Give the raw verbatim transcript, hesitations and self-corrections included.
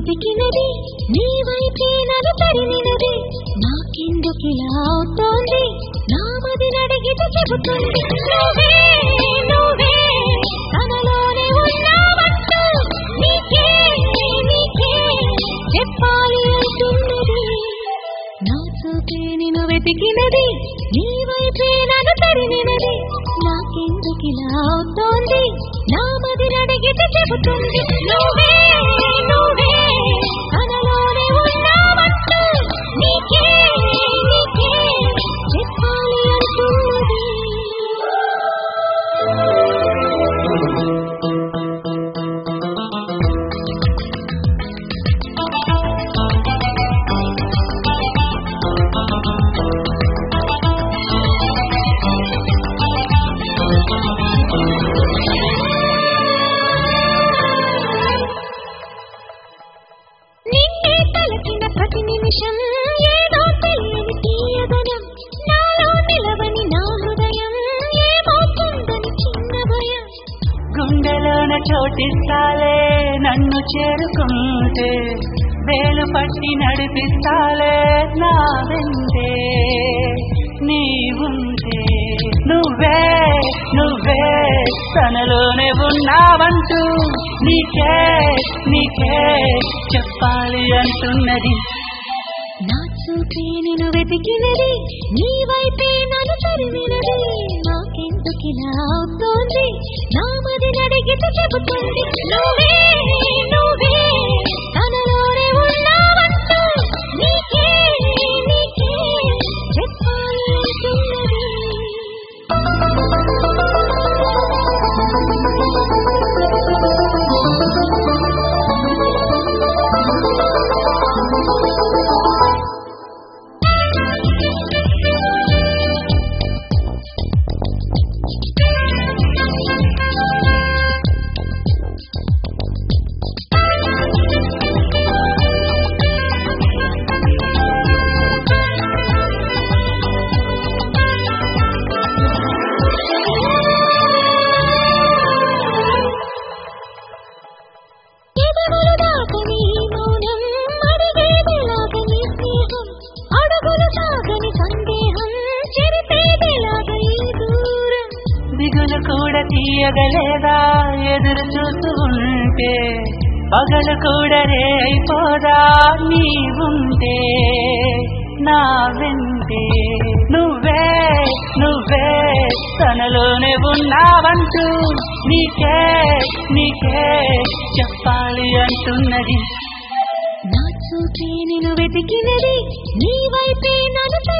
వెతికినది నీ వైపే నన్ను తరిమినది నాకెందుకిలా అవుతోంది నా మదిని అడిగితే చెబుతుంది నువ్వే నువ్వే తనలోనే ఉన్నావంటూ నీకే నీకే చెప్పాలి అంటున్నది నా చూపే నిన్ను వెతికినది నీ వైపే నన్ను తరిమినది నాకెందుకిలా అవుతోంది నా మదిని అడిగితే చెబుతుంది నువ్వే నువ్వే తనలోనే ఉన్నావంటూ నీకే నీకే చెప్పాలి అంటున్నది నిన్నే తలచిన ప్రతి నిమిషం ఏదో తెలియని తీయదనం నాలో నిలవని నా హృదయం ఏమవుతుందని చిన్న భయం గుండెలోన చోటిస్తాలే నన్ను చేరుకుంటే వేలు పట్టి నడిపిస్తాలే నా వెంటే నీవుంటే నువ్వే నువ్వే తనలోనే ఉన్నావంటూ నీకే నీకే చెప్పాలి అంటున్నది నా చూపే నిన్ను వెతికినది నీ వైపే నన్ను తరిమినది నాకెందుకిలా అవుతోంది నా మదిని అడిగితే చెబుతుంది నువ్వే నువ్వే తనలోనే ఉన్నావంటూ నీకే నీకే చెప్పాలి అంటున్నది దిగులు కూడా తీయగలేదా ఎదురు చూస్తూ ఉంటే పగలు కూడా రే అయిపోదా నీవుంటే నా వెంటే నువ్వే నువ్వే తనలోనే ఉన్నావంటూ నీకే నీకే చెప్పాలి అంటున్నది నా చూపే నిన్ను వెతికినది నీ వైపే నన్ను